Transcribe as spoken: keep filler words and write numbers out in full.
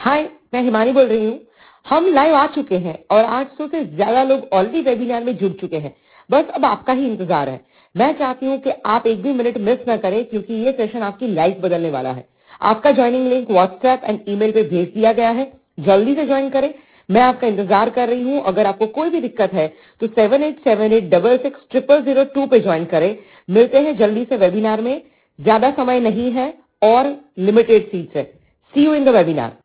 हाय, मैं हिमानी बोल रही हूँ। हम लाइव आ चुके हैं और आठ सौ से ज्यादा लोग ऑलरेडी वेबिनार में जुड़ चुके हैं। बस अब आपका ही इंतजार है। मैं चाहती हूँ कि आप एक भी मिनट मिस ना करें क्योंकि ये सेशन आपकी लाइफ बदलने वाला है। आपका joining link WhatsApp and email पे भेज दिया गया है। जल्दी से ज्वाइन करें। मैं आपका इंतजार कर रही हूँ। अगर आपको कोई भी दिक्कत है तो seven eight seven eight double six triple zero two पे ज्वाइन करें। मिलते हैं जल्दी से वेबिनार में। ज्यादा समय नहीं है और लिमिटेड सीट्स है। See you in the webinar.